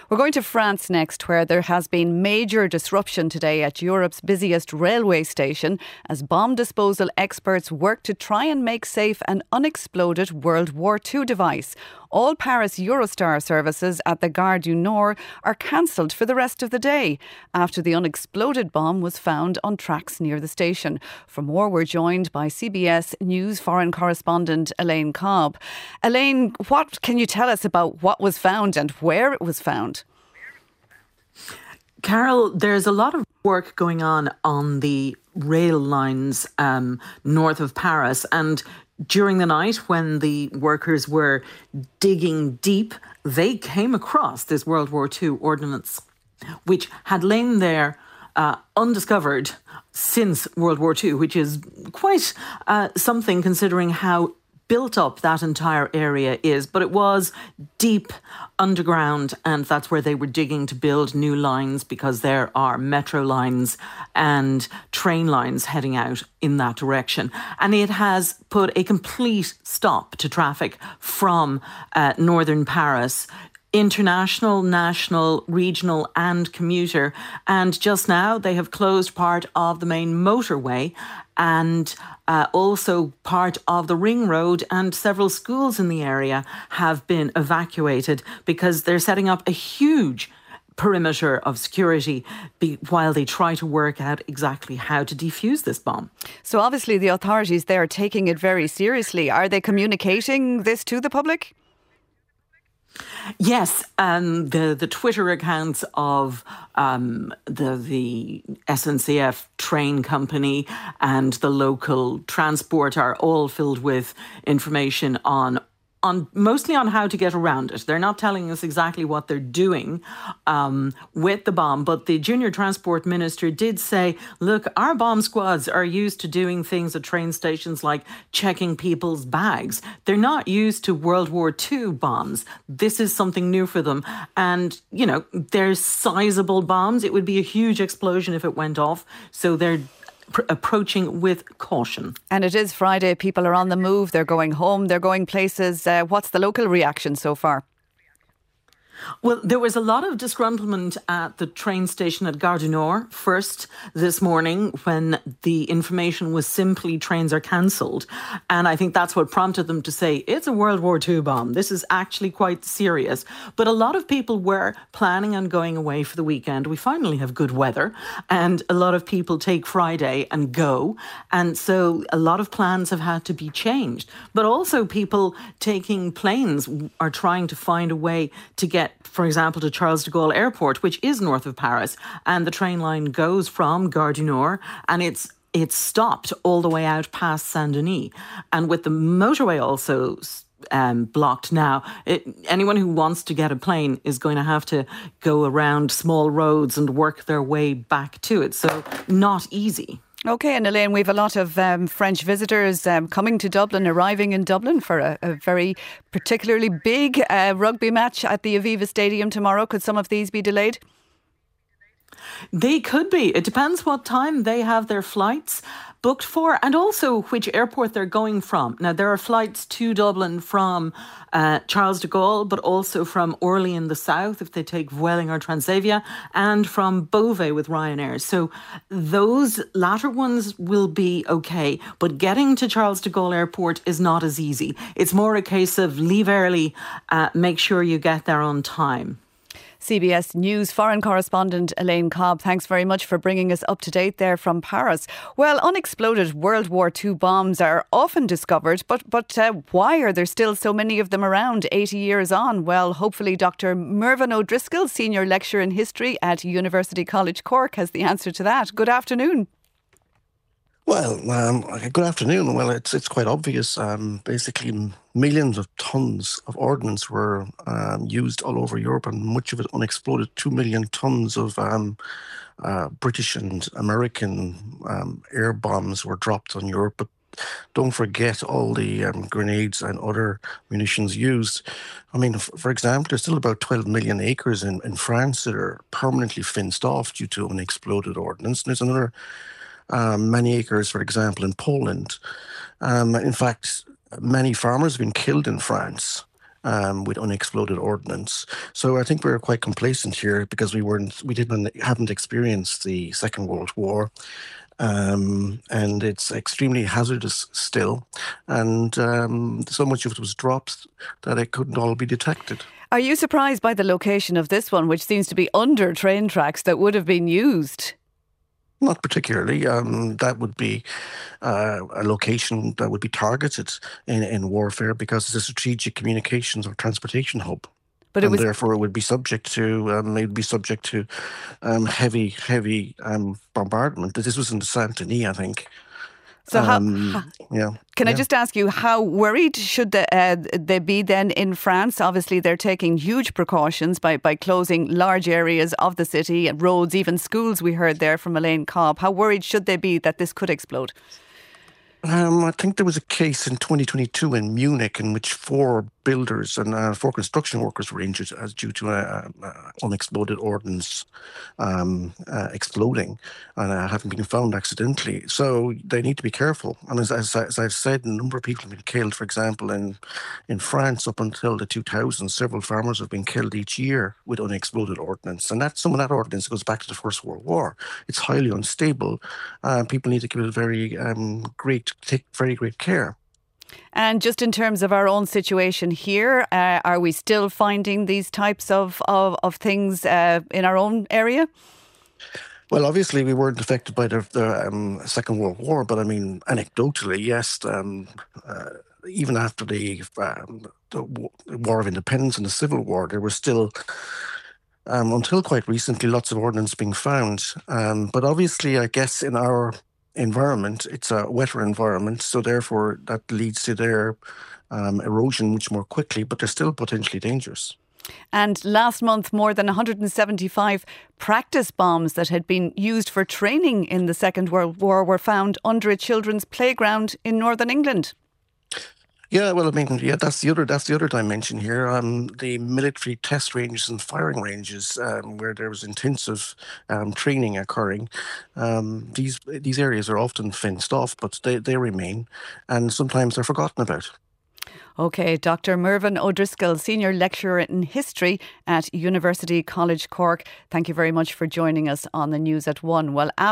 We're going to France next, where there has been major disruption today at Europe's busiest railway station as bomb disposal experts work to try and make safe an unexploded World War II device. All Paris Eurostar services at the Gare du Nord are cancelled for the rest of the day after the unexploded bomb was found on tracks near the station. For more, we're joined by CBS News foreign correspondent Elaine Cobb. Elaine, what can you tell us about what was found and where it was found? Carol, there's a lot of work going on the rail lines north of Paris, and during the night when the workers were digging deep, they came across this World War II ordnance, which had lain there undiscovered since World War II, which is quite something considering how built up that entire area is. But it was deep underground, and that's where they were digging to build new lines, because there are metro lines and train lines heading out in that direction. And it has put a complete stop to traffic from northern Paris, international, national, regional and commuter. And just now they have closed part of the main motorway and also part of the ring road, and several schools in the area have been evacuated because they're setting up a huge perimeter of security while they try to work out exactly how to defuse this bomb. So obviously the authorities there are taking it very seriously. Are they communicating this to the public? Yes, the Twitter accounts of the SNCF train company and the local transport are all filled with information on mostly on how to get around it. They're not telling us exactly what they're doing with the bomb, but the junior transport minister did say, look, our bomb squads are used to doing things at train stations like checking people's bags. They're not used to World War II bombs. This is something new for them. And, you know, they're sizable bombs. It would be a huge explosion if it went off. So they're approaching with caution. And it is Friday. People are on the move. They're going home. They're going places. What's the local reaction so far? Well, there was a lot of disgruntlement at the train station at Gare du Nord first this morning when the information was simply trains are cancelled. And I think that's what prompted them to say it's a World War II bomb. This is actually quite serious. But a lot of people were planning on going away for the weekend. We finally have good weather and a lot of people take Friday and go. And so a lot of plans have had to be changed. But also people taking planes are trying to find a way to get, for example, to Charles de Gaulle Airport, which is north of Paris, and the train line goes from Gare du Nord, and it's stopped all the way out past Saint-Denis. And with the motorway also blocked now, anyone who wants to get a plane is going to have to go around small roads and work their way back to it. So not easy. OK, and Elaine, we have a lot of French visitors coming to Dublin, arriving in Dublin for a very particularly big rugby match at the Aviva Stadium tomorrow. Could some of these be delayed? They could be. It depends what time they have their flights booked for and also which airport they're going from. Now, there are flights to Dublin from Charles de Gaulle, but also from Orly in the south if they take Vueling or Transavia, and from Beauvais with Ryanair. So those latter ones will be okay. But getting to Charles de Gaulle Airport is not as easy. It's more a case of leave early, make sure you get there on time. CBS News foreign correspondent Elaine Cobb, thanks very much for bringing us up to date there from Paris. Well, unexploded World War II bombs are often discovered, but why are there still so many of them around 80 years on? Well, hopefully Dr. Mervyn O'Driscoll, Senior Lecturer in History at University College Cork, has the answer to that. Good afternoon. Well, good afternoon. Well, it's quite obvious. Basically, millions of tons of ordnance were used all over Europe, and much of it unexploded. 2 million tons of British and American air bombs were dropped on Europe. But don't forget all the grenades and other munitions used. I mean, for example, there's still about 12 million acres in France that are permanently fenced off due to unexploded ordnance. And there's another many acres, for example, in Poland. In fact, many farmers have been killed in France with unexploded ordnance. So I think we were quite complacent here because haven't experienced the Second World War. And it's extremely hazardous still, and so much of it was dropped that it couldn't all be detected. Are you surprised by the location of this one, which seems to be under train tracks that would have been used? Not particularly. That would be a location that would be targeted in warfare because it's a strategic communications or transportation hub. But therefore, it would be subject to heavy bombardment. This was in Saint-Denis, I think. So Can I just ask you, how worried should they be then in France? Obviously, they're taking huge precautions by closing large areas of the city, roads, even schools. We heard there from Elaine Cobb. How worried should they be that this could explode? I think there was a case in 2022 in Munich in which 4 builders and 4 construction workers were injured as due to unexploded ordnance exploding and having been found accidentally. So they need to be careful. And as I've said, a number of people have been killed. For example, in France, up until the 2000s, several farmers have been killed each year with unexploded ordnance. And some of that ordnance goes back to the First World War. It's highly unstable. People need to give it take very great care. And just in terms of our own situation here, are we still finding these types of things in our own area? Well, obviously we weren't affected by the Second World War, but I mean, anecdotally, yes. Even after the War of Independence and the Civil War, there were still, until quite recently, lots of ordnance being found. But obviously, I guess in our environment, it's a wetter environment, so therefore that leads to their erosion much more quickly, but they're still potentially dangerous. And last month, more than 175 practice bombs that had been used for training in the Second World War were found under a children's playground in Northern England. Yeah, well, I mean, that's the other dimension here. The military test ranges and firing ranges, where there was intensive training occurring. These areas are often fenced off, but they remain, and sometimes they're forgotten about. OK, Dr. Mervyn O'Driscoll, Senior Lecturer in History at University College Cork. Thank you very much for joining us on the News at 1. Well,